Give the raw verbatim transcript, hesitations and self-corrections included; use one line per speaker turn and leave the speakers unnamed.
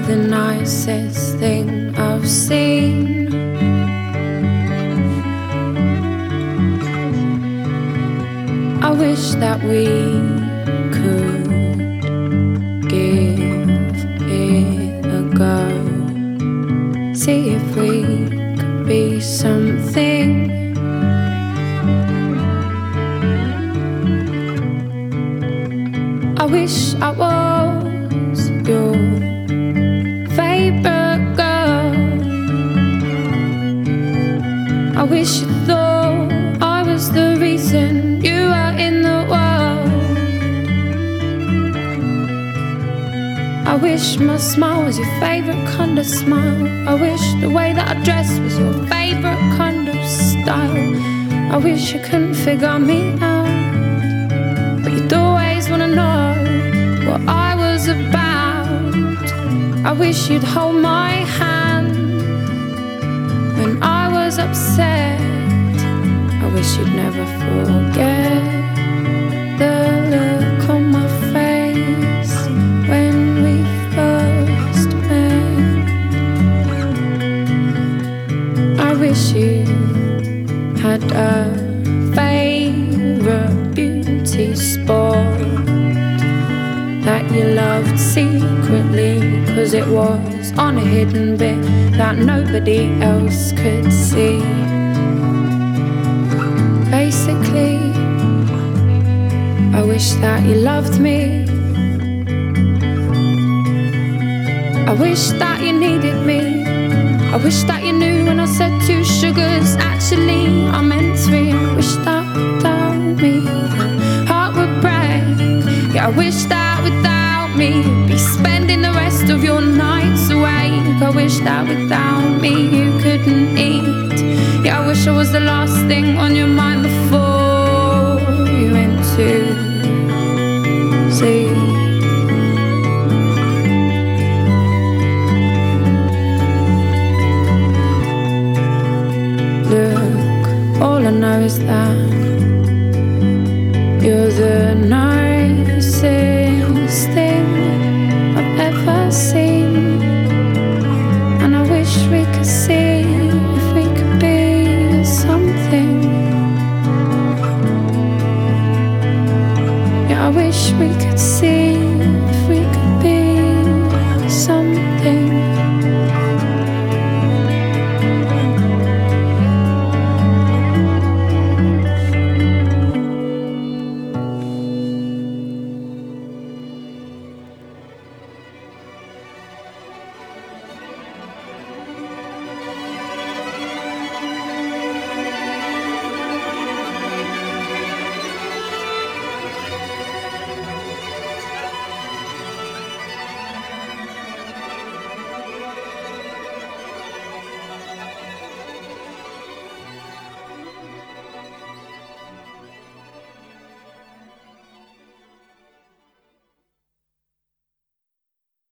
the nicest thing I've seen. I wish that we could give it a go, see if we could be something. I wish I was your favorite girl. I wish you thought I was the reason you were in the world. I wish my smile was your favorite kind of smile. I wish the way that I dress was your favorite kind of style. I wish you couldn't figure me out, but you'd always wanna know what I was about. I wish you'd hold my hand when I was upset. I wish you'd never forget the look on my face when we first met. I wish you had a favorite beauty spot that you loved secretly, 'cause it was on a hidden bit that nobody else could see. Basically, I wish that you loved me. I wish that you needed me. I wish that you knew when I said two sugars, actually I meant three. I wish that without me your heart would break. Yeah, I wish that without me you'd be spending the rest of your nights awake. I wish that without me you couldn't eat. Yeah, I wish I was the last thing on your mind before you went to sleep. Look, all I know is that you're the nicest thing I've ever seen. And I wish we could see if we could be something. Yeah, I wish we could see